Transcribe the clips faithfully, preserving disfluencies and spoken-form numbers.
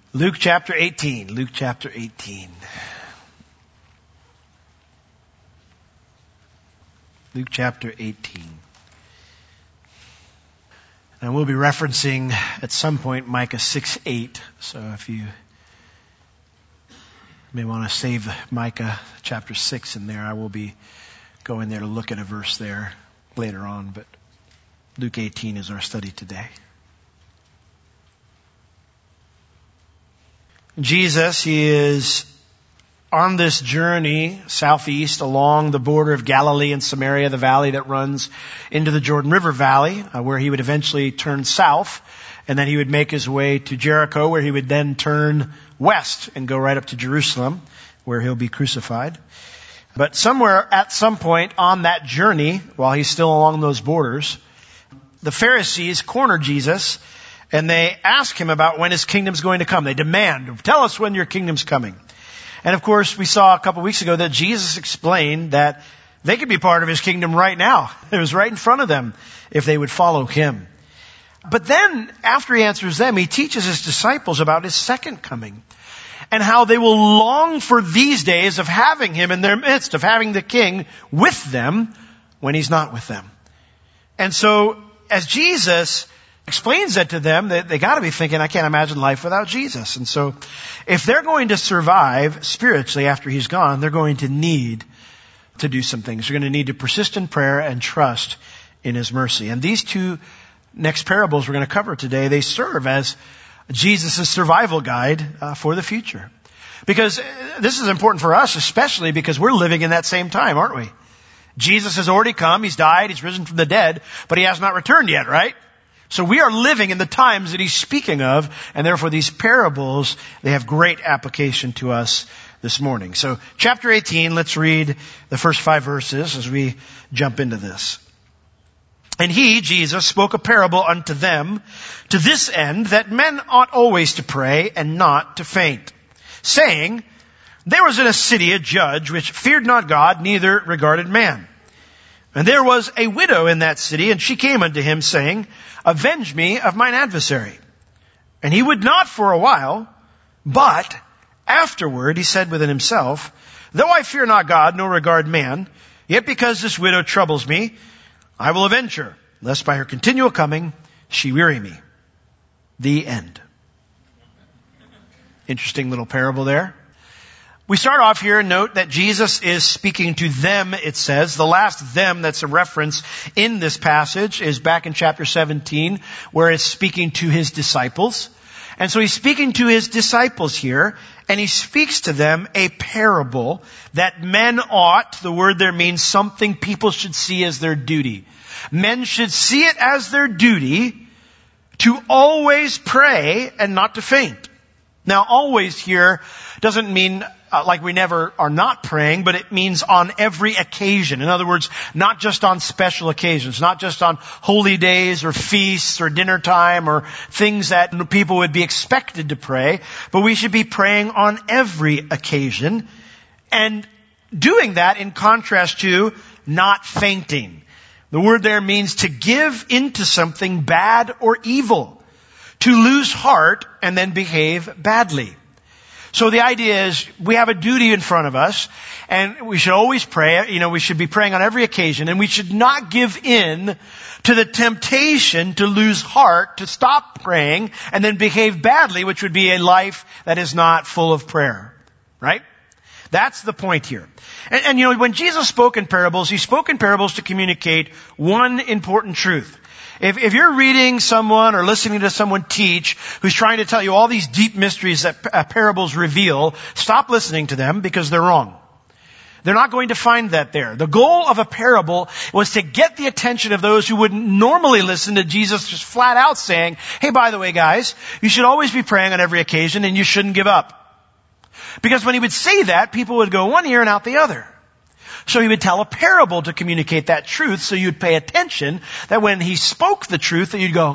Luke chapter eighteen. Luke chapter eighteen. Luke chapter eighteen. And we'll be referencing at some point Micah six eight. So if you may want to save Micah chapter six in there, I will be going there to look at a verse there later on. But Luke eighteen is our study today. Jesus, he is on this journey southeast along the border of Galilee and Samaria, the valley that runs into the Jordan River Valley, uh, where he would eventually turn south, and then he would make his way to Jericho, where he would then turn west and go right up to Jerusalem, where he'll be crucified. But somewhere at some point on that journey, while he's still along those borders, the Pharisees corner Jesus, and they ask him about when his kingdom's going to come. They demand, tell us when your kingdom's coming. And of course, we saw a couple weeks ago that Jesus explained that they could be part of his kingdom right now. It was right in front of them if they would follow him. But then, after he answers them, he teaches his disciples about his second coming and how they will long for these days of having him in their midst, of having the king with them when he's not with them. And so, as Jesus explains that to them, they, they got to be thinking, I can't imagine life without Jesus. And so if they're going to survive spiritually after he's gone, they're going to need to do some things. They're going to need to persist in prayer and trust in his mercy. And these two next parables we're going to cover today, they serve as Jesus' survival guide uh, for the future. Because this is important for us, especially because we're living in that same time, aren't we? Jesus has already come, he's died, he's risen from the dead, but he has not returned yet, right? So we are living in the times that he's speaking of, and therefore these parables, they have great application to us this morning. So chapter eighteen, let's read the first five verses as we jump into this. And he, Jesus, spoke a parable unto them to this end, that men ought always to pray and not to faint, saying, there was in a city a judge which feared not God, neither regarded man. And there was a widow in that city, and she came unto him, saying, avenge me of mine adversary. And he would not for a while, but afterward he said within himself, though I fear not God, nor regard man, yet because this widow troubles me, I will avenge her, lest by her continual coming she weary me. The end. Interesting little parable there. We start off here and note that Jesus is speaking to them, it says. The last them that's a reference in this passage is back in chapter seventeen, where it's speaking to his disciples. And so he's speaking to his disciples here, and he speaks to them a parable that men ought, the word there means something people should see as their duty. Men should see it as their duty to always pray and not to faint. Now, always here doesn't mean uh, like we never are not praying, but it means on every occasion. In other words, not just on special occasions, not just on holy days or feasts or dinner time or things that people would be expected to pray, but we should be praying on every occasion and doing that in contrast to not fainting. The word there means to give into something bad or evil, to lose heart and then behave badly. So the idea is we have a duty in front of us, and we should always pray. You know, we should be praying on every occasion, and we should not give in to the temptation to lose heart, to stop praying, and then behave badly, which would be a life that is not full of prayer. Right? That's the point here. And, and you know, when Jesus spoke in parables, he spoke in parables to communicate one important truth. If, if you're reading someone or listening to someone teach who's trying to tell you all these deep mysteries that uh, parables reveal, stop listening to them because they're wrong. They're not going to find that there. The goal of a parable was to get the attention of those who wouldn't normally listen to Jesus just flat out saying, hey, by the way, guys, you should always be praying on every occasion and you shouldn't give up. Because when he would say that, people would go one ear and out the other. So he would tell a parable to communicate that truth, so you'd pay attention that when he spoke the truth, that you'd go,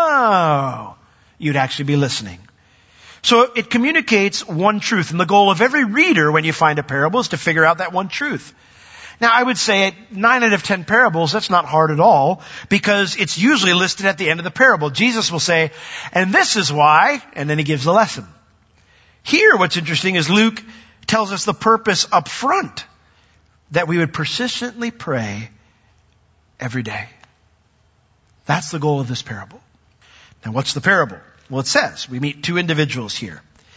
oh, you'd actually be listening. So it communicates one truth, and the goal of every reader when you find a parable is to figure out that one truth. Now, I would say nine out of ten parables, that's not hard at all, because it's usually listed at the end of the parable. Jesus will say, and this is why, and then he gives the lesson. Here, what's interesting is Luke tells us the purpose up front, that we would persistently pray every day. That's the goal of this parable. Now, what's the parable? Well, it says, we meet two individuals here.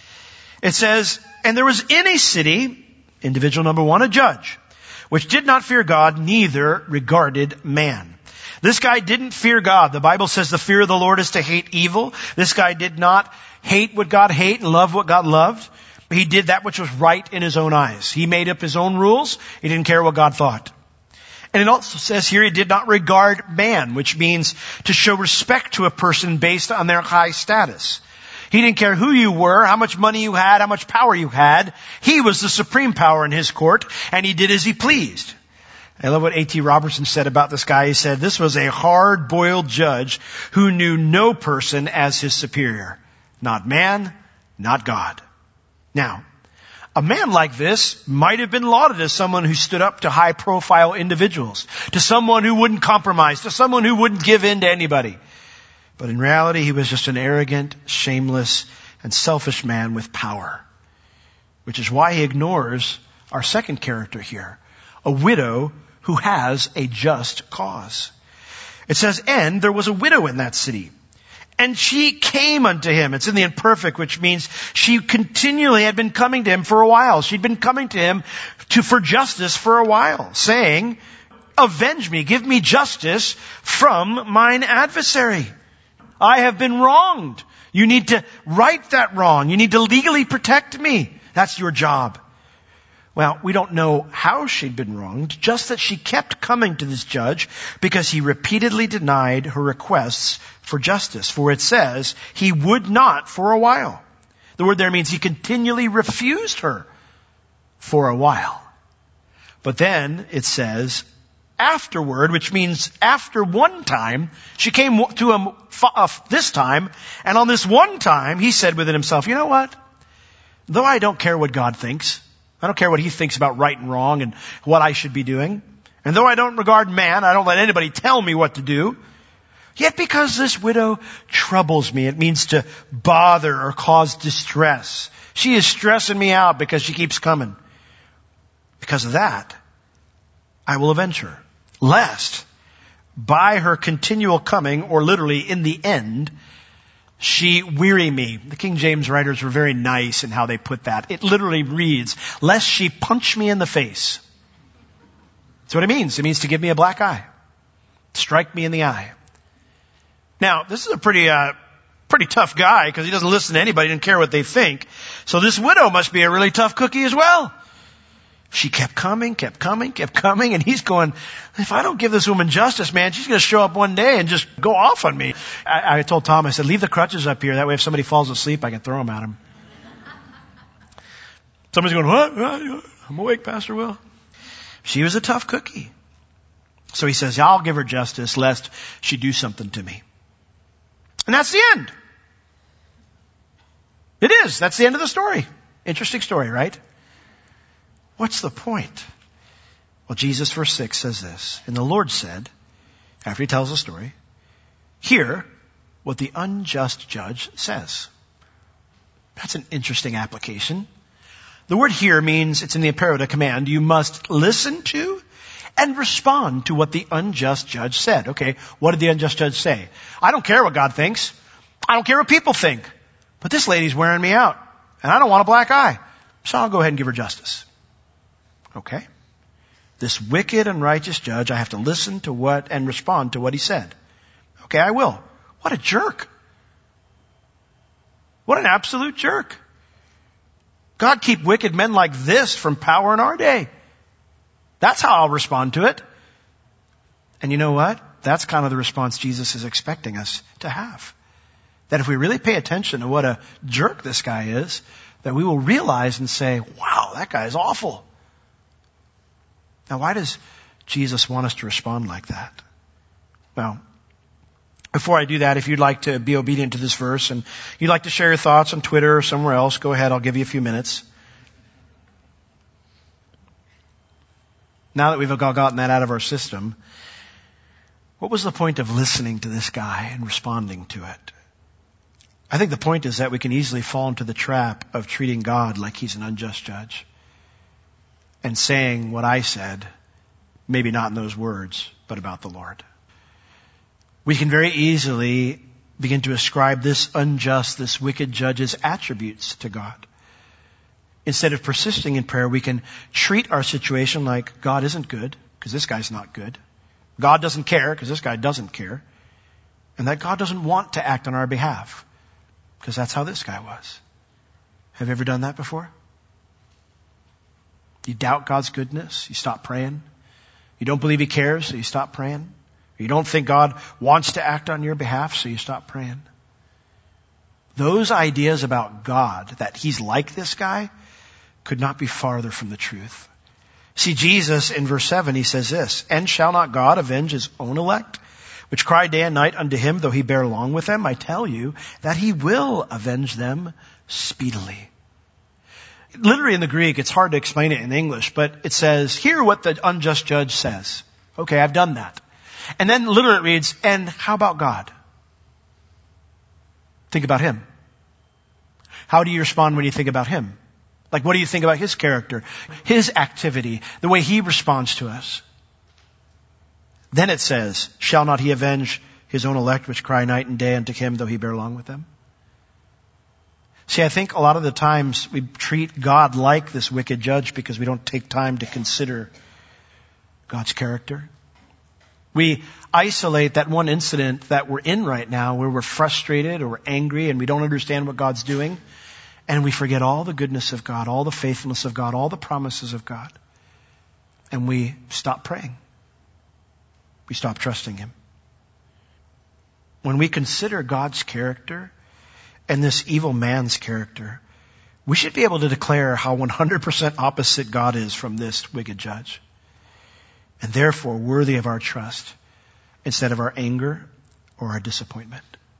It says, and there was in a city, individual number one, a judge, which did not fear God, neither regarded man. This guy didn't fear God. The Bible says the fear of the Lord is to hate evil. This guy did not hate what God hated and love what God loved. He did that which was right in his own eyes. He made up his own rules. He didn't care what God thought. And it also says here he did not regard man, which means to show respect to a person based on their high status. He didn't care who you were, how much money you had, how much power you had. He was the supreme power in his court, and he did as he pleased. I love what A T Robertson said about this guy. He said, this was a hard-boiled judge who knew no person as his superior. Not man, not God. Now, a man like this might have been lauded as someone who stood up to high-profile individuals, to someone who wouldn't compromise, to someone who wouldn't give in to anybody. But in reality, he was just an arrogant, shameless, and selfish man with power. Which is why he ignores our second character here, a widow who has a just cause. It says, and there was a widow in that city. And she came unto him. It's in the imperfect, which means she continually had been coming to him for a while. She'd been coming to him to, for justice for a while, saying, avenge me, give me justice from mine adversary. I have been wronged. You need to right that wrong. You need to legally protect me. That's your job. Well, we don't know how she'd been wronged, just that she kept coming to this judge because he repeatedly denied her requests for justice. For it says he would not for a while. The word there means he continually refused her for a while. But then it says afterward, which means after one time, she came to him this time, and on this one time, he said within himself, you know what? Though I don't care what God thinks, I don't care what he thinks about right and wrong and what I should be doing, and though I don't regard man, I don't let anybody tell me what to do, yet because this widow troubles me, it means to bother or cause distress. She is stressing me out because she keeps coming. Because of that, I will avenge her, lest by her continual coming, or literally in the end, she weary me. The King James writers were very nice in how they put that. It literally reads, lest she punch me in the face. That's what it means. It means to give me a black eye. Strike me in the eye. Now, this is a pretty, uh, pretty tough guy because he doesn't listen to anybody, doesn't care what they think. So this widow must be a really tough cookie as well. She kept coming, kept coming, kept coming, and he's going, if I don't give this woman justice, man, she's going to show up one day and just go off on me. I, I told Tom, I said, leave the crutches up here. That way if somebody falls asleep, I can throw them at him. Somebody's going, what? I'm awake, Pastor Will. She was a tough cookie. So he says, I'll give her justice lest she do something to me. And that's the end. It is. That's the end of the story. Interesting story, right? What's the point? Well, Jesus, verse six says this. And the Lord said, after he tells the story, hear what the unjust judge says. That's an interesting application. The word hear means, it's in the imperative command, you must listen to and respond to what the unjust judge said. Okay, what did the unjust judge say? I don't care what God thinks. I don't care what people think. But this lady's wearing me out. And I don't want a black eye. So I'll go ahead and give her justice. Okay. This wicked and righteous judge, I have to listen to what and respond to what he said. Okay, I will. What a jerk. What an absolute jerk. God keep wicked men like this from power in our day. That's how I'll respond to it. And you know what? That's kind of the response Jesus is expecting us to have. That if we really pay attention to what a jerk this guy is, that we will realize and say, wow, that guy is awful. Now, why does Jesus want us to respond like that? Well, before I do that, if you'd like to be obedient to this verse and you'd like to share your thoughts on Twitter or somewhere else, go ahead. I'll give you a few minutes. Now that we've gotten that out of our system, what was the point of listening to this guy and responding to it? I think the point is that we can easily fall into the trap of treating God like he's an unjust judge and saying what I said, maybe not in those words, but about the Lord. We can very easily begin to ascribe this unjust, this wicked judge's attributes to God. Instead of persisting in prayer, we can treat our situation like God isn't good, because this guy's not good. God doesn't care, because this guy doesn't care. And that God doesn't want to act on our behalf, because that's how this guy was. Have you ever done that before? You doubt God's goodness, you stop praying. You don't believe he cares, so you stop praying. You don't think God wants to act on your behalf, so you stop praying. Those ideas about God, that he's like this guy, could not be farther from the truth. See, Jesus in verse seven, he says this, "And shall not God avenge his own elect, which cry day and night unto him, though he bear long with them? I tell you that he will avenge them speedily." Literally in the Greek, it's hard to explain it in English, but it says, hear what the unjust judge says. Okay, I've done that. And then literally it reads, and how about God? Think about him. How do you respond when you think about him? Like, what do you think about his character, his activity, the way he responds to us? Then it says, shall not he avenge his own elect, which cry night and day unto him, though he bear long with them? See, I think a lot of the times we treat God like this wicked judge because we don't take time to consider God's character. We isolate that one incident that we're in right now where we're frustrated or we're angry and we don't understand what God's doing. And we forget all the goodness of God, all the faithfulness of God, all the promises of God. And we stop praying. We stop trusting him. When we consider God's character and this evil man's character, we should be able to declare how one hundred percent opposite God is from this wicked judge. And therefore worthy of our trust instead of our anger or our disappointment.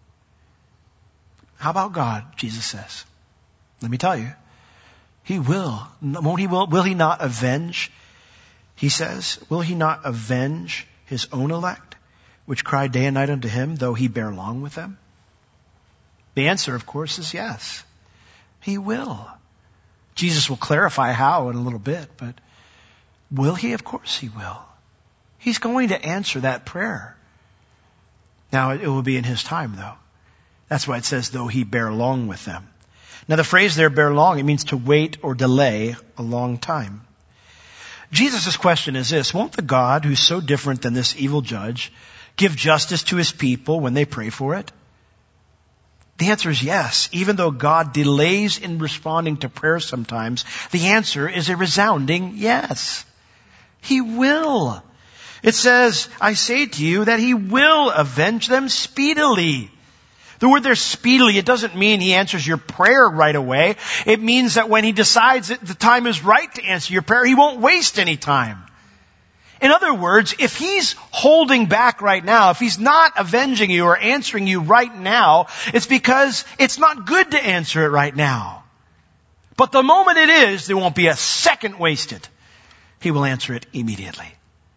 How about God? Jesus says. Let me tell you, he will. Won't he will, will he not avenge? He says, will he not avenge his own elect, which cry day and night unto him, though he bear long with them? The answer, of course, is yes. He will. Jesus will clarify how in a little bit, but will he? Of course he will. He's going to answer that prayer. Now, it will be in his time, though. That's why it says, though he bear long with them. Now, the phrase there, bear long, it means to wait or delay a long time. Jesus' question is this: won't the God who's so different than this evil judge give justice to his people when they pray for it? The answer is yes. Even though God delays in responding to prayer sometimes, the answer is a resounding yes. He will. It says, I say to you that he will avenge them speedily. The word there, speedily, it doesn't mean he answers your prayer right away. It means that when he decides that the time is right to answer your prayer, he won't waste any time. In other words, if he's holding back right now, if he's not avenging you or answering you right now, it's because it's not good to answer it right now. But the moment it is, there won't be a second wasted. He will answer it immediately.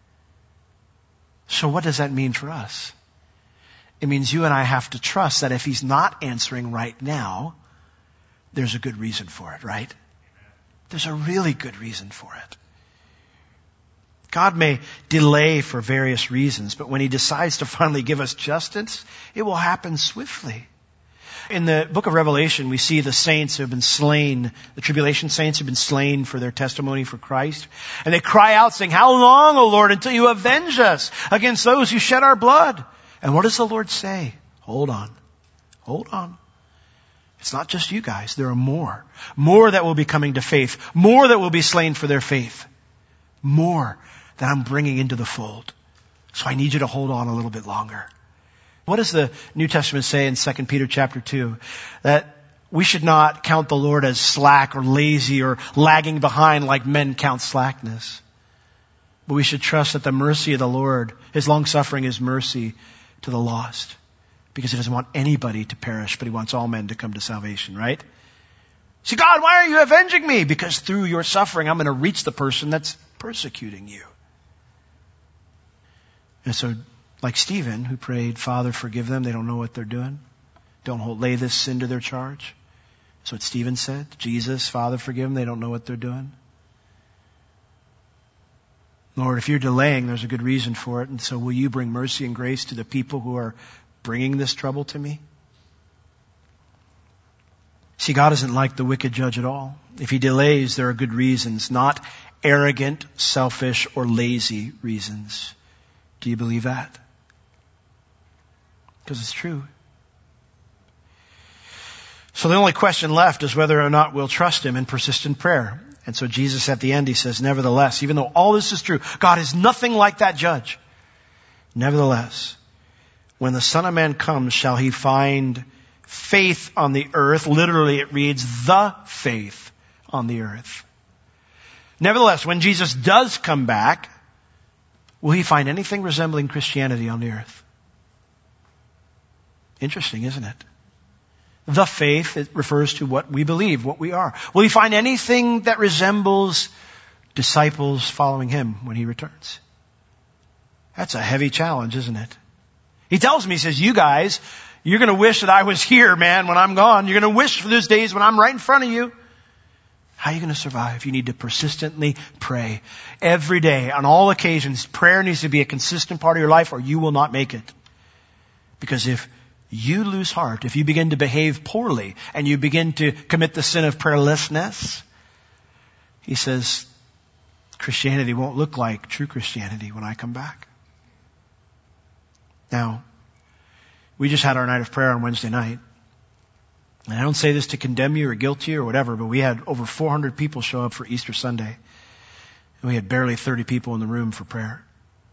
So what does that mean for us? It means you and I have to trust that if he's not answering right now, there's a good reason for it, right? There's a really good reason for it. God may delay for various reasons, but when he decides to finally give us justice, it will happen swiftly. In the book of Revelation, we see the saints who have been slain, the tribulation saints who have been slain for their testimony for Christ. And they cry out saying, how long, O Lord, until you avenge us against those who shed our blood? And what does the Lord say? Hold on. Hold on. It's not just you guys. There are more. More that will be coming to faith. More that will be slain for their faith. More that I'm bringing into the fold. So I need you to hold on a little bit longer. What does the New Testament say in Second Peter chapter two? That we should not count the Lord as slack or lazy or lagging behind like men count slackness. But we should trust that the mercy of the Lord, his long-suffering is mercy to the lost. Because he doesn't want anybody to perish, but he wants all men to come to salvation, right? See, God, why are you avenging me? Because through your suffering, I'm going to reach the person that's persecuting you. And so, like Stephen, who prayed, Father, forgive them, they don't know what they're doing. Don't hold, lay this sin to their charge. That's what Stephen said. Jesus, Father, forgive them. They don't know what they're doing. Lord, if you're delaying, there's a good reason for it. And so will you bring mercy and grace to the people who are bringing this trouble to me? See, God isn't like the wicked judge at all. If he delays, there are good reasons, not arrogant, selfish, or lazy reasons. Do you believe that? Because it's true. So the only question left is whether or not we'll trust him in persistent prayer. And so Jesus at the end, he says, nevertheless, even though all this is true, God is nothing like that judge. Nevertheless, when the Son of Man comes, shall he find faith on the earth? Literally, it reads, the faith on the earth. Nevertheless, when Jesus does come back, will he find anything resembling Christianity on the earth? Interesting, isn't it? The faith, it refers to what we believe, what we are. Will he find anything that resembles disciples following him when he returns? That's a heavy challenge, isn't it? He tells me, he says, you guys, you're going to wish that I was here, man, when I'm gone. You're going to wish for those days when I'm right in front of you. How are you going to survive? You need to persistently pray. Every day, on all occasions, prayer needs to be a consistent part of your life or you will not make it. Because if you lose heart, if you begin to behave poorly and you begin to commit the sin of prayerlessness, he says, Christianity won't look like true Christianity when I come back. Now, we just had our night of prayer on Wednesday night. And I don't say this to condemn you or guilt you or whatever, but we had over four hundred people show up for Easter Sunday. And we had barely thirty people in the room for prayer.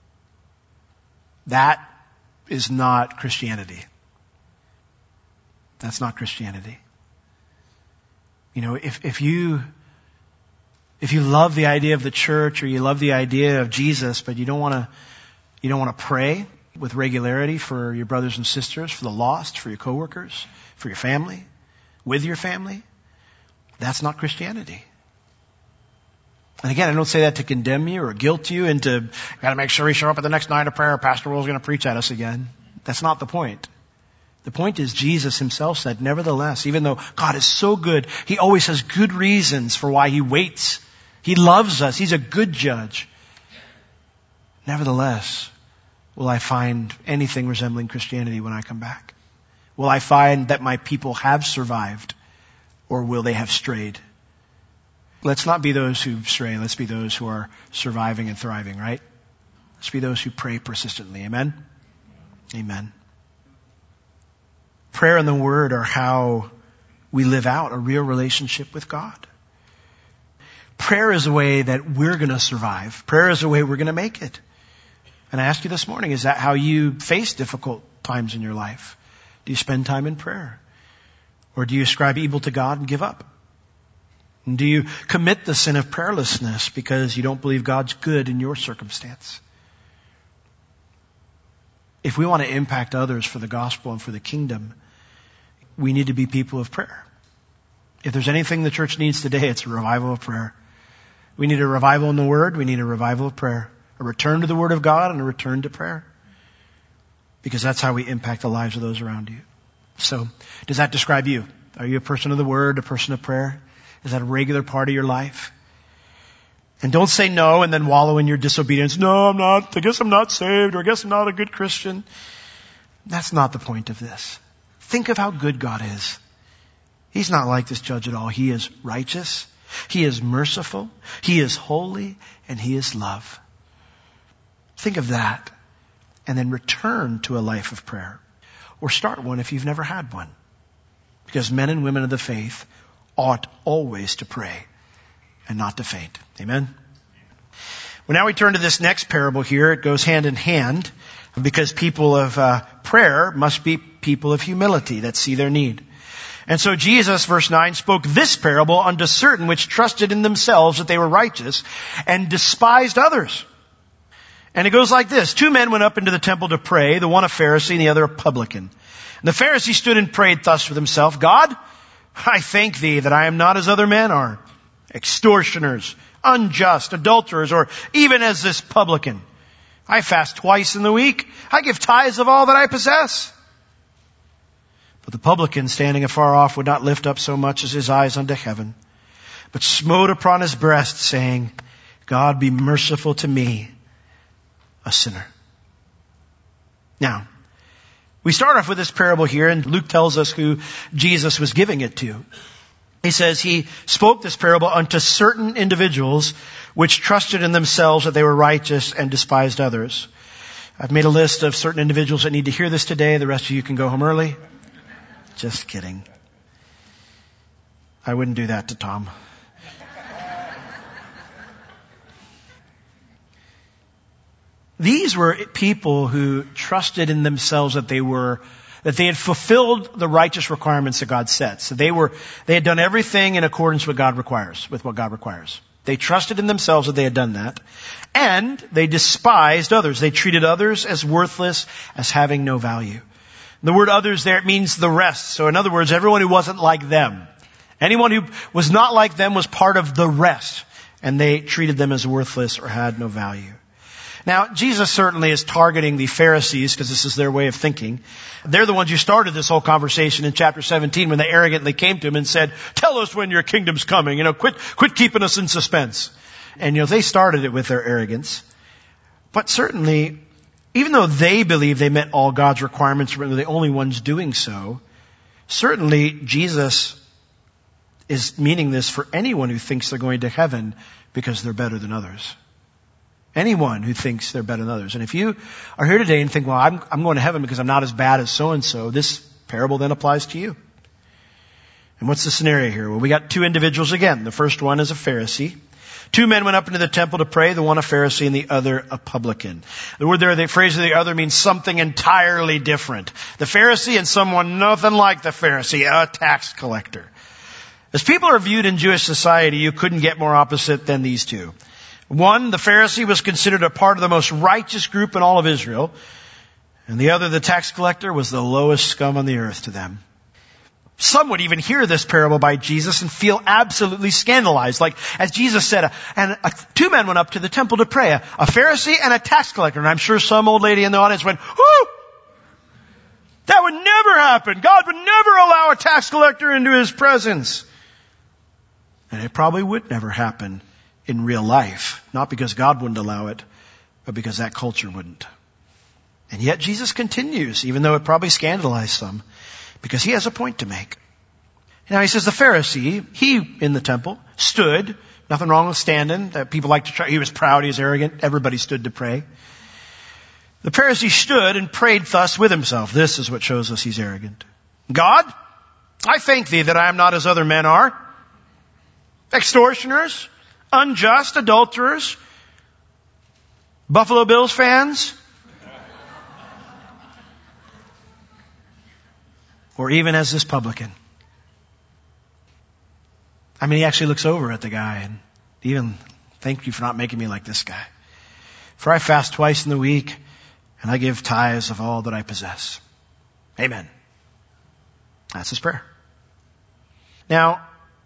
That is not Christianity. That's not Christianity. You know, if, if you, if you love the idea of the church or you love the idea of Jesus, but you don't want to, you don't want to pray with regularity for your brothers and sisters, for the lost, for your coworkers, for your family, with your family, that's not Christianity. And again, I don't say that to condemn you or guilt you into, got to make sure we show up at the next night of prayer. Pastor Will's going to preach at us again. That's not the point. The point is Jesus himself said, nevertheless, even though God is so good, he always has good reasons for why he waits. He loves us. He's a good judge. Nevertheless, will I find anything resembling Christianity when I come back? Will I find that my people have survived or will they have strayed? Let's not be those who stray. Let's be those who are surviving and thriving, right? Let's be those who pray persistently. Amen? Amen. Prayer and the Word are how we live out a real relationship with God. Prayer is a way that we're going to survive. Prayer is a way we're going to make it. And I ask you this morning, is that how you face difficult times in your life? Do you spend time in prayer? Or do you ascribe evil to God and give up? And do you commit the sin of prayerlessness because you don't believe God's good in your circumstance? If we want to impact others for the gospel and for the kingdom, we need to be people of prayer. If there's anything the church needs today, it's a revival of prayer. We need a revival in the Word. We need a revival of prayer. A return to the Word of God and a return to prayer. Because that's how we impact the lives of those around you. So, does that describe you? Are you a person of the Word, a person of prayer? Is that a regular part of your life? And don't say no and then wallow in your disobedience. No, I'm not. I guess I'm not saved, or I guess I'm not a good Christian. That's not the point of this. Think of how good God is. He's not like this judge at all. He is righteous. He is merciful. He is holy. And He is love. Think of that. And then return to a life of prayer. Or start one if you've never had one. Because men and women of the faith ought always to pray and not to faint. Amen? Well, now we turn to this next parable here. It goes hand in hand because people of uh, prayer must be people of humility that see their need. And so Jesus, verse nine, spoke this parable unto certain which trusted in themselves that they were righteous and despised others. And it goes like this. Two men went up into the temple to pray, the one a Pharisee and the other a publican. And the Pharisee stood and prayed thus with himself, God, I thank thee that I am not as other men are, extortioners, unjust, adulterers, or even as this publican. I fast twice in the week. I give tithes of all that I possess. But the publican, standing afar off, would not lift up so much as his eyes unto heaven, but smote upon his breast, saying, God, be merciful to me, a sinner. Now, we start off with this parable here, and Luke tells us who Jesus was giving it to. He says he spoke this parable unto certain individuals which trusted in themselves that they were righteous and despised others. I've made a list of certain individuals that need to hear this today. The rest of you can go home early. Just kidding. I wouldn't do that to Tom. These were people who trusted in themselves that they were, that they had fulfilled the righteous requirements that God set. So they were, they had done everything in accordance with God requires, with what God requires. They trusted in themselves that they had done that. And they despised others. They treated others as worthless, as having no value. The word others there, it means the rest. So in other words, everyone who wasn't like them. Anyone who was not like them was part of the rest. And they treated them as worthless or had no value. Now, Jesus certainly is targeting the Pharisees because this is their way of thinking. They're the ones who started this whole conversation in chapter seventeen when they arrogantly came to him and said, tell us when your kingdom's coming. You know, quit, quit keeping us in suspense. And, you know, they started it with their arrogance. But certainly, even though they believe they met all God's requirements, were the only ones doing so, certainly Jesus is meaning this for anyone who thinks they're going to heaven because they're better than others. Anyone who thinks they're better than others. And if you are here today and think, well, I'm, I'm going to heaven because I'm not as bad as so-and-so, this parable then applies to you. And what's the scenario here? Well, we got two individuals again. The first one is a Pharisee. Two men went up into the temple to pray, the one a Pharisee and the other a publican. The word there, the phrase of the other means something entirely different. The Pharisee and someone nothing like the Pharisee, a tax collector. As people are viewed in Jewish society, you couldn't get more opposite than these two. One, the Pharisee, was considered a part of the most righteous group in all of Israel. And the other, the tax collector, was the lowest scum on the earth to them. Some would even hear this parable by Jesus and feel absolutely scandalized. Like, as Jesus said, and uh, two men went up to the temple to pray, a, a Pharisee and a tax collector. And I'm sure some old lady in the audience went, whoo! That would never happen. God would never allow a tax collector into his presence. And it probably would never happen in real life. Not because God wouldn't allow it, but because that culture wouldn't. And yet Jesus continues, even though it probably scandalized some, because he has a point to make. Now he says the Pharisee, he in the temple, stood. Nothing wrong with standing. That people like to try. He was proud, he was arrogant. Everybody stood to pray. The Pharisee stood and prayed thus with himself. This is what shows us he's arrogant. God, I thank thee that I am not as other men are. Extortioners, unjust, adulterers, Buffalo Bills fans, or even as this publican. I mean, he actually looks over at the guy and even, thank you for not making me like this guy. For I fast twice in the week and I give tithes of all that I possess. Amen. That's his prayer. Now,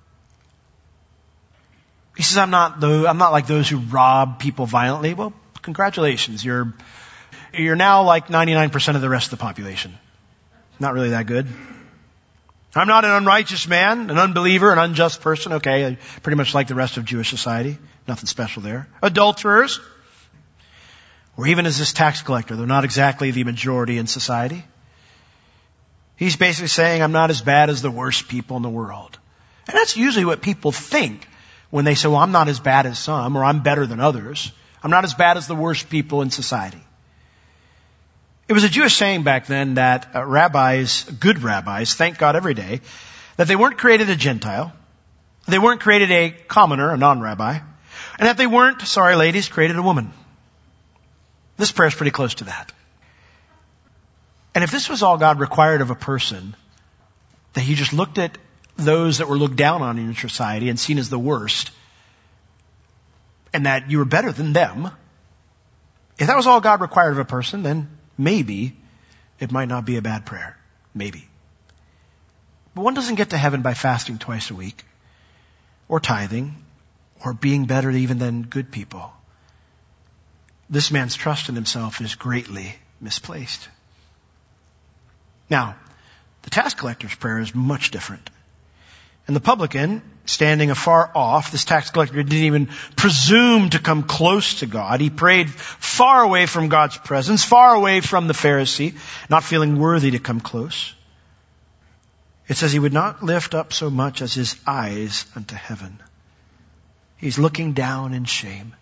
he says, I'm not the, I'm not like those who rob people violently. Well, congratulations. You're, you're now like ninety-nine percent of the rest of the population. Not really that good. I'm not an unrighteous man, an unbeliever, an unjust person. Okay, pretty much like the rest of Jewish society. Nothing special there. Adulterers, or even as this tax collector, they're not exactly the majority in society. He's basically saying, I'm not as bad as the worst people in the world. And that's usually what people think when they say, well, I'm not as bad as some, or I'm better than others. I'm not as bad as the worst people in society. It was a Jewish saying back then that uh, rabbis, good rabbis, thank God every day, that they weren't created a Gentile, they weren't created a commoner, a non-rabbi, and that they weren't, sorry ladies, created a woman. This prayer is pretty close to that. And if this was all God required of a person, that he just looked at those that were looked down on in your society and seen as the worst, and that you were better than them, if that was all God required of a person, then maybe it might not be a bad prayer. Maybe. But one doesn't get to heaven by fasting twice a week, or tithing, or being better even than good people. This man's trust in himself is greatly misplaced. Now, The tax collector's prayer is much different. And the publican, standing afar off, this tax collector didn't even presume to come close to God. He prayed far away from God's presence, far away from the Pharisee, not feeling worthy to come close. It says he would not lift up so much as his eyes unto heaven. He's looking down in shame.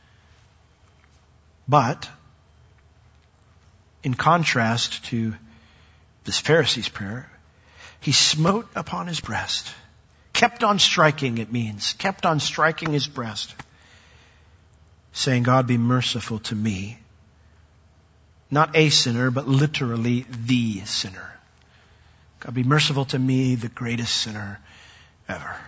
But, in contrast to this Pharisee's prayer, he smote upon his breast. Kept on striking, it means. Kept on striking his breast. Saying, God, be merciful to me. Not a sinner, but literally the sinner. God, be merciful to me, the greatest sinner ever.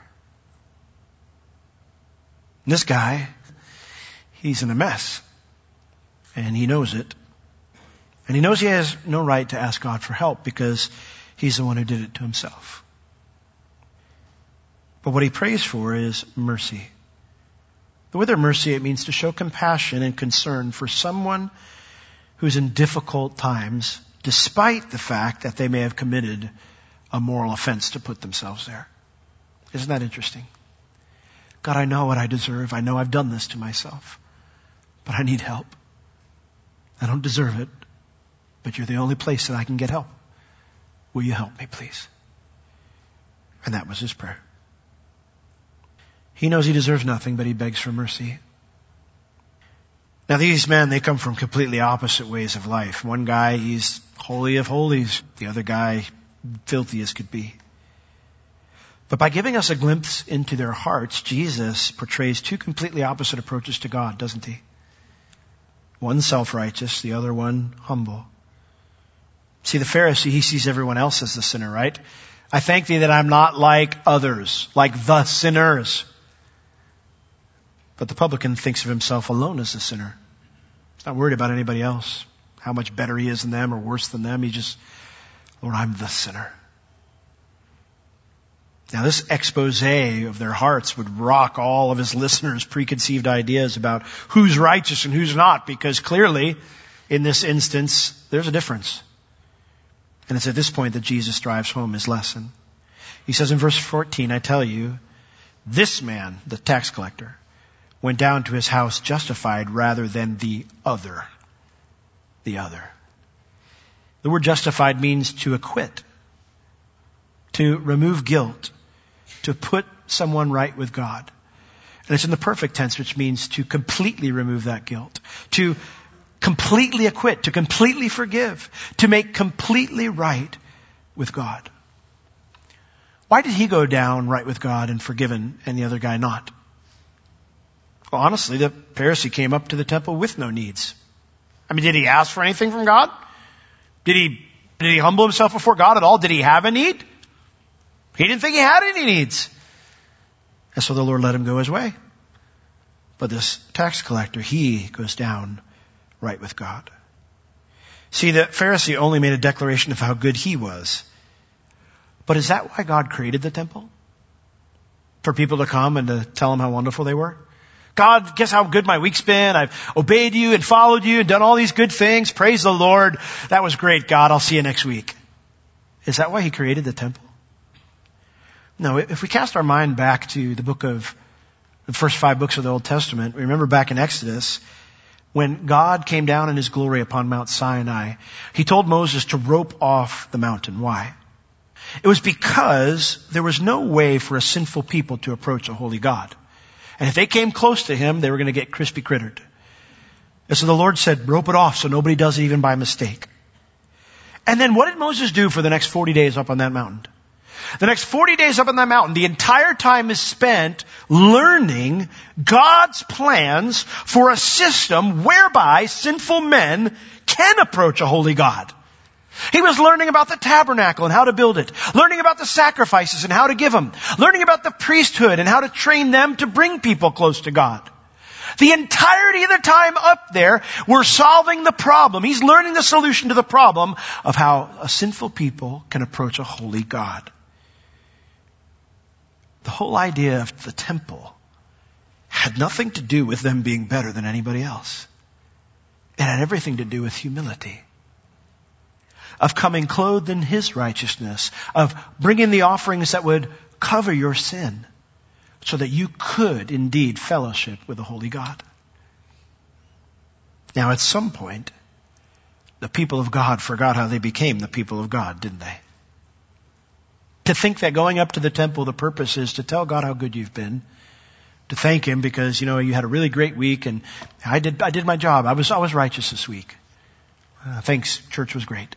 And this guy, he's in a mess. And he knows it. And he knows he has no right to ask God for help because he's the one who did it to himself. But what he prays for is mercy. The word mercy, it means to show compassion and concern for someone who's in difficult times, despite the fact that they may have committed a moral offense to put themselves there. Isn't that interesting? God, I know what I deserve. I know I've done this to myself. But I need help. I don't deserve it, but you're the only place that I can get help. Will you help me, please? And that was his prayer. He knows he deserves nothing, but he begs for mercy. Now these men, they come from completely opposite ways of life. One guy, he's holy of holies. The other guy, filthy as could be. But by giving us a glimpse into their hearts, Jesus portrays two completely opposite approaches to God, doesn't he? One self-righteous, the other one humble. See, the Pharisee, he sees everyone else as the sinner, right? I thank thee that I'm not like others, like the sinners. But the publican thinks of himself alone as the sinner. He's not worried about anybody else, how much better he is than them or worse than them. He just, Lord, I'm the sinner. Now this expose of their hearts would rock all of his listeners' preconceived ideas about who's righteous and who's not, because clearly, in this instance, there's a difference. And it's at this point that Jesus drives home his lesson. He says in verse fourteen, I tell you, this man, the tax collector, went down to his house justified rather than the other. The other. The word justified means to acquit, to remove guilt, to put someone right with God. And it's in the perfect tense, which means to completely remove that guilt, to completely acquit, to completely forgive, to make completely right with God. Why did he go down right with God and forgiven and the other guy not? Well, honestly, the Pharisee came up to the temple with no needs. I mean, did he ask for anything from God? Did he, did he humble himself before God at all? Did he have a need? He didn't think he had any needs. And so the Lord let him go his way. But this tax collector, he goes down right with God. See, the Pharisee only made a declaration of how good he was. But is that why God created the temple? For people to come and to tell him how wonderful they were? God, guess how good my week's been. I've obeyed you and followed you and done all these good things. Praise the Lord. That was great, God. I'll see you next week. Is that why he created the temple? No, if we cast our mind back to the book of, the first five books of the Old Testament, remember back in Exodus, when God came down in his glory upon Mount Sinai, he told Moses to rope off the mountain. Why? It was because there was no way for a sinful people to approach a holy God. And if they came close to him, they were going to get crispy crittered. And so the Lord said, rope it off so nobody does it even by mistake. And then what did Moses do for the next forty days up on that mountain? The next forty days up on that mountain, the entire time is spent learning God's plans for a system whereby sinful men can approach a holy God. He was learning about the tabernacle and how to build it, learning about the sacrifices and how to give them, learning about the priesthood and how to train them to bring people close to God. The entirety of the time up there, we're solving the problem. He's learning the solution to the problem of how a sinful people can approach a holy God. The whole idea of the temple had nothing to do with them being better than anybody else. It had everything to do with humility. of coming clothed in His righteousness, of bringing the offerings that would cover your sin so that you could indeed fellowship with the Holy God. Now, at some point, the people of God forgot how they became the people of God, didn't they? To think that going up to the temple, the purpose is to tell God how good you've been, to thank Him because, you know, you had a really great week and I did, I did my job. I was, I was righteous this week. Uh, thanks, church was great.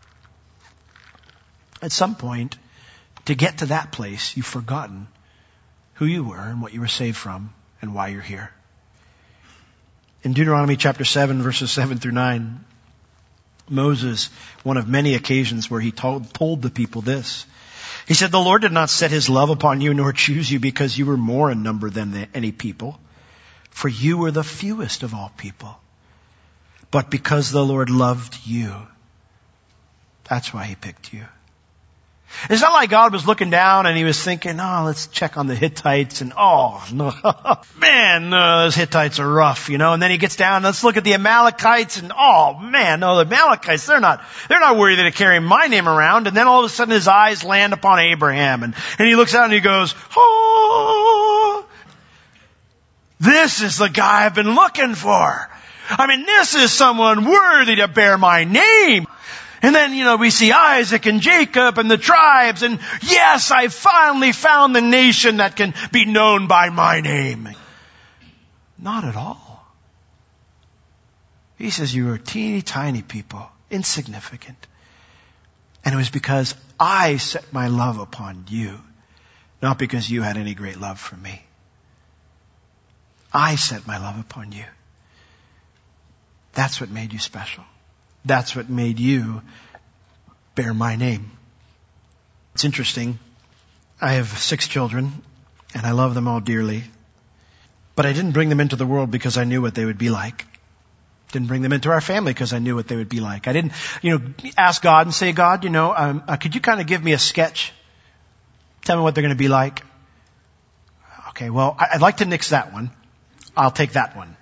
At some point, to get to that place, you've forgotten who you were and what you were saved from and why you're here. In Deuteronomy chapter seven, verses seven through nine, Moses, one of many occasions where he told, told the people this. He said, the Lord did not set His love upon you nor choose you because you were more in number than the, any people, for you were the fewest of all people, but because the Lord loved you. That's why He picked you. It's not like God was looking down and He was thinking, oh, let's check on the Hittites and, oh, no, man, no, those Hittites are rough, you know. And then He gets down, let's look at the Amalekites and, oh, man, no, the Amalekites, they're not, they're not worthy to carry my name around. And then all of a sudden His eyes land upon Abraham and, and He looks out and He goes, oh, this is the guy I've been looking for. I mean, this is someone worthy to bear my name. And then, you know, we see Isaac and Jacob and the tribes and yes, I finally found the nation that can be known by my name. Not at all. He says you were teeny tiny people, insignificant. And it was because I set my love upon you, not because you had any great love for me. I set my love upon you. That's what made you special. That's what made you bear my name. It's interesting. I have six children, and I love them all dearly. But I didn't bring them into the world because I knew what they would be like. Didn't bring them into our family because I knew what they would be like. I didn't, you know, ask God and say, God, you know, um, uh, could you kind of give me a sketch? Tell me what they're going to be like. Okay, well, I'd like to nix that one. I'll take that one.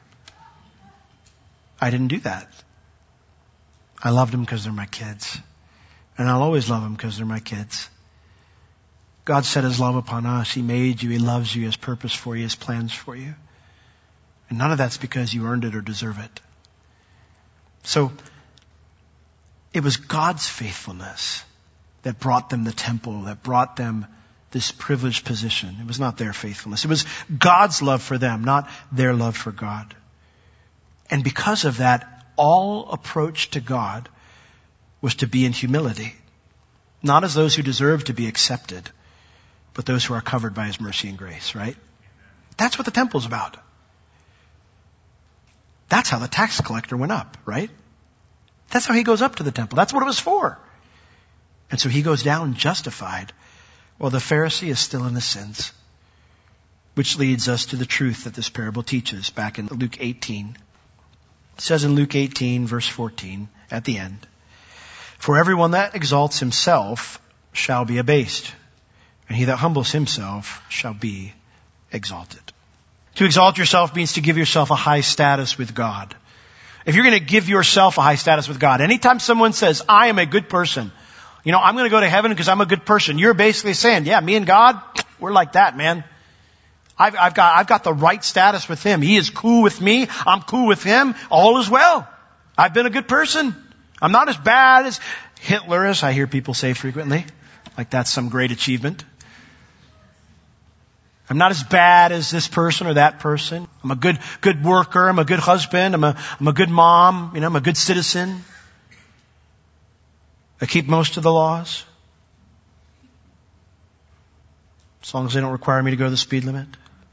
I didn't do that. I loved them because they're my kids. And I'll always love them because they're my kids. God set His love upon us. He made you. He loves you. He has purpose for you. He has plans for you. And none of that's because you earned it or deserve it. So, it was God's faithfulness that brought them the temple, that brought them this privileged position. It was not their faithfulness. It was God's love for them, not their love for God. And because of that, all approach to God was to be in humility. Not as those who deserve to be accepted, but those who are covered by His mercy and grace, right? That's what the temple's about. That's how the tax collector went up, right? That's how he goes up to the temple. That's what it was for. And so he goes down justified, while the Pharisee is still in his sins. Which leads us to the truth that this parable teaches back in Luke eighteen. It says in Luke eighteen, verse fourteen, at the end, for everyone that exalts himself shall be abased, and he that humbles himself shall be exalted. To exalt yourself means to give yourself a high status with God. If you're going to give yourself a high status with God, anytime someone says, I am a good person, you know, I'm going to go to heaven because I'm a good person, you're basically saying, yeah, me and God, we're like that, man. I've, I've got, I've got the right status with Him. He is cool with me. I'm cool with Him. All is well. I've been a good person. I'm not as bad as Hitler, as I hear people say frequently. Like that's some great achievement. I'm not as bad as this person or that person. I'm a good, good worker. I'm a good husband. I'm a, I'm a good mom. You know, I'm a good citizen. I keep most of the laws. As long as they don't require me to go the speed limit.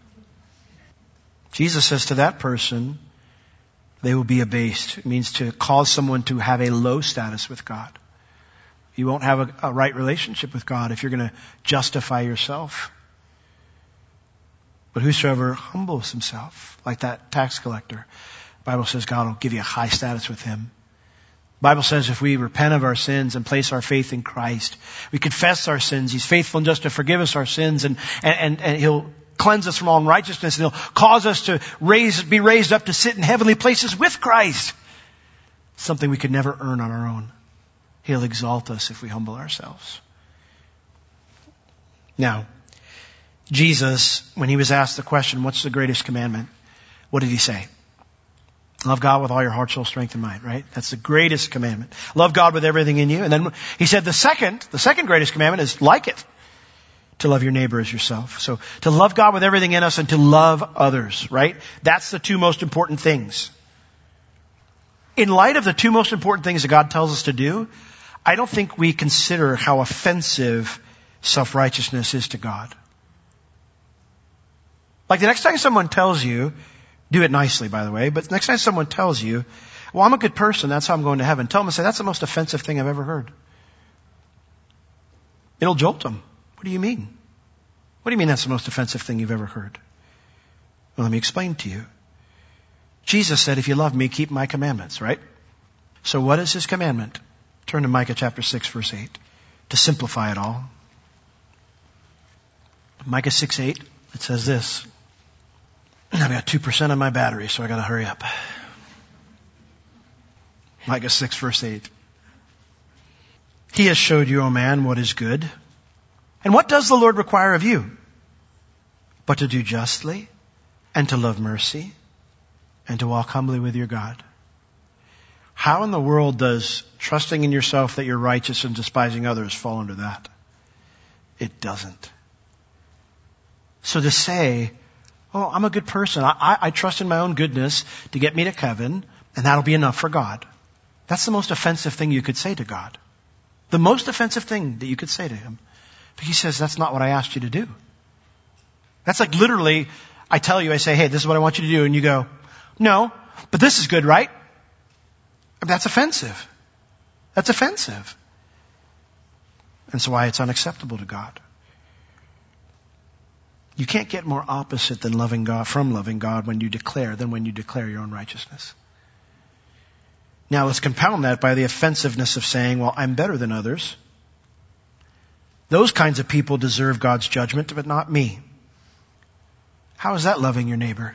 Jesus says to that person, they will be abased. It means to cause someone to have a low status with God. You won't have a, a right relationship with God if you're going to justify yourself. But whosoever humbles himself, like that tax collector, the Bible says God will give you a high status with Him. The Bible says if we repent of our sins and place our faith in Christ, we confess our sins, He's faithful and just to forgive us our sins, and, and, and He'll cleanse us from all unrighteousness, and He'll cause us to raise, be raised up to sit in heavenly places with Christ. Something we could never earn on our own. He'll exalt us if we humble ourselves. Now, Jesus, when he was asked the question, what's the greatest commandment? What did he say? Love God with all your heart, soul, strength, and mind, right? That's the greatest commandment. Love God with everything in you. And then he said the second, the second greatest commandment is like it. To love your neighbor as yourself. So to love God with everything in us and to love others, right? That's the two most important things. In light of the two most important things that God tells us to do, I don't think we consider how offensive self-righteousness is to God. Like the next time someone tells you, do it nicely, by the way, but the next time someone tells you, well, I'm a good person, that's how I'm going to heaven. Tell them and say, that's the most offensive thing I've ever heard. It'll jolt them. What do you mean? What do you mean that's the most offensive thing you've ever heard? Well, let me explain to you. Jesus said, if you love me, keep my commandments, right? So what is his commandment? Turn to Micah chapter six, verse eight, to simplify it all. Micah six, eight, it says this. I've got two percent on my battery, so I gotta hurry up. Micah six, verse eight. He has showed you, O man, what is good. And what does the Lord require of you? But to do justly, and to love mercy, and to walk humbly with your God. How in the world does trusting in yourself that you're righteous and despising others fall under that? It doesn't. So to say, oh, I'm a good person. I, I, I trust in my own goodness to get me to heaven, and that'll be enough for God. That's the most offensive thing you could say to God. The most offensive thing that you could say to him. But he says, that's not what I asked you to do. That's like literally, I tell you, I say, hey, this is what I want you to do. And you go, no, but this is good, right? That's offensive. That's offensive. And so why it's unacceptable to God. You can't get more opposite than loving God, from loving God when you declare, than when you declare your own righteousness. Now let's compound that by the offensiveness of saying, well, I'm better than others. Those kinds of people deserve God's judgment, but not me. How is that loving your neighbor?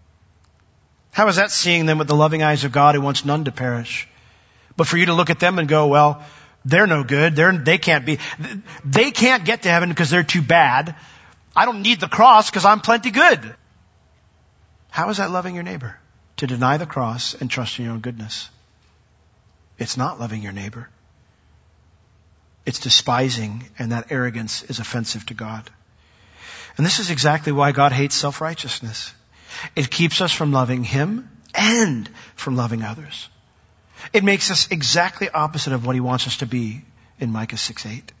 How is that seeing them with the loving eyes of God who wants none to perish? But for you to look at them and go, well, they're no good. They're, they can't be, they can't get to heaven because they're too bad. I don't need the cross because I'm plenty good. How is that loving your neighbor? To deny the cross and trust in your own goodness. It's not loving your neighbor. It's despising, and that arrogance is offensive to God. And this is exactly why God hates self-righteousness. It keeps us from loving him and from loving others. It makes us exactly opposite of what he wants us to be in Micah six eight.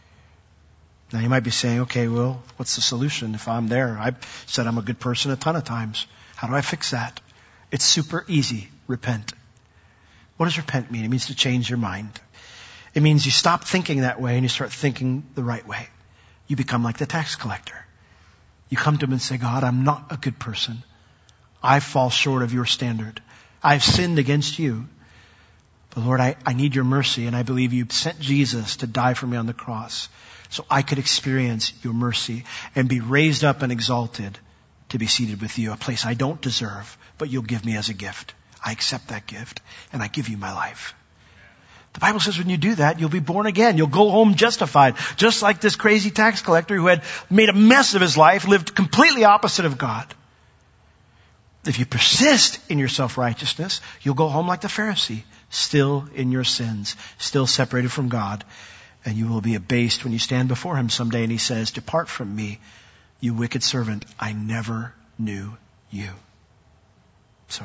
Now you might be saying, okay, well, what's the solution if I'm there? I've said I'm a good person a ton of times. How do I fix that? It's super easy. Repent. What does repent mean? It means to change your mind. It means you stop thinking that way and you start thinking the right way. You become like the tax collector. You come to him and say, God, I'm not a good person. I fall short of your standard. I've sinned against you. But Lord, I, I need your mercy, and I believe you sent Jesus to die for me on the cross so I could experience your mercy and be raised up and exalted to be seated with you, a place I don't deserve, but you'll give me as a gift. I accept that gift, and I give you my life. The Bible says when you do that, you'll be born again. You'll go home justified. Just like this crazy tax collector who had made a mess of his life, lived completely opposite of God. If you persist in your self-righteousness, you'll go home like the Pharisee, still in your sins, still separated from God. And you will be abased when you stand before him someday and he says, depart from me, you wicked servant. I never knew you. So,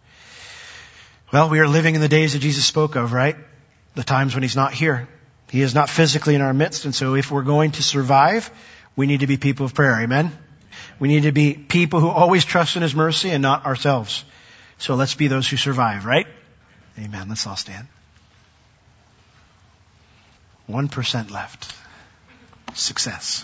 well, we are living in the days that Jesus spoke of, right? The times when he's not here. He is not physically in our midst. And so if we're going to survive, we need to be people of prayer. Amen? We need to be people who always trust in his mercy and not ourselves. So let's be those who survive, right? Amen. Let's all stand. One percent left. Success.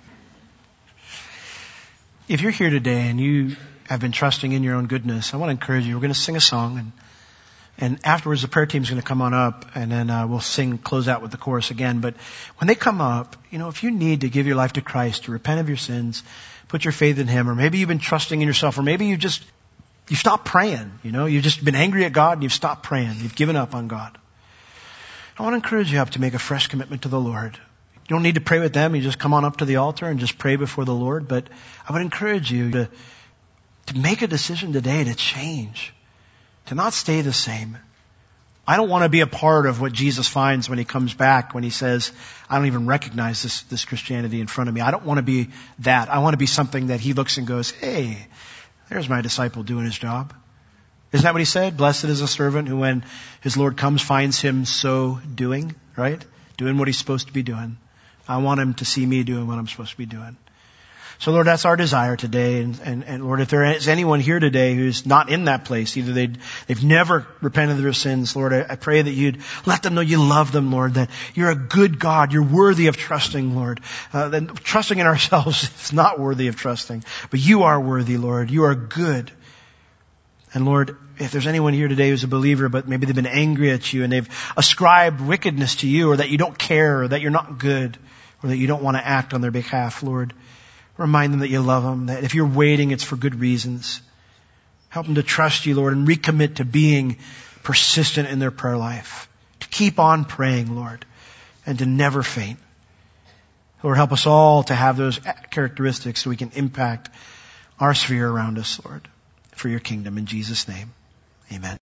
If you're here today and you have been trusting in your own goodness, I want to encourage you. We're going to sing a song, and and afterwards the prayer team's going to come on up, and then uh, we'll sing, close out with the chorus again. But when they come up, you know, if you need to give your life to Christ, to repent of your sins, put your faith in him, or maybe you've been trusting in yourself, or maybe you just, you've stopped praying, you know, you've just been angry at God and you've stopped praying, you've given up on God. I want to encourage you up to make a fresh commitment to the Lord. You don't need to pray with them. You just come on up to the altar and just pray before the Lord. But I would encourage you to, to make a decision today to change, to not stay the same. I don't want to be a part of what Jesus finds when he comes back, when he says, I don't even recognize this, this Christianity in front of me. I don't want to be that. I want to be something that he looks and goes, hey, there's my disciple doing his job. Isn't that what he said? Blessed is a servant who, when his Lord comes, finds him so doing, right? Doing what he's supposed to be doing. I want him to see me doing what I'm supposed to be doing. So Lord, that's our desire today. And, and, and Lord, if there is anyone here today who's not in that place, either they'd, they've never repented of their sins, Lord, I, I pray that you'd let them know you love them, Lord, that you're a good God. You're worthy of trusting, Lord. Uh, that trusting in ourselves is not worthy of trusting, but you are worthy, Lord. You are good. And Lord, if there's anyone here today who's a believer, but maybe they've been angry at you and they've ascribed wickedness to you, or that you don't care, or that you're not good, or that you don't want to act on their behalf, Lord, remind them that you love them, that if you're waiting, it's for good reasons. Help them to trust you, Lord, and recommit to being persistent in their prayer life, to keep on praying, Lord, and to never faint. Lord, help us all to have those characteristics so we can impact our sphere around us, Lord, for your kingdom. In Jesus' name, amen.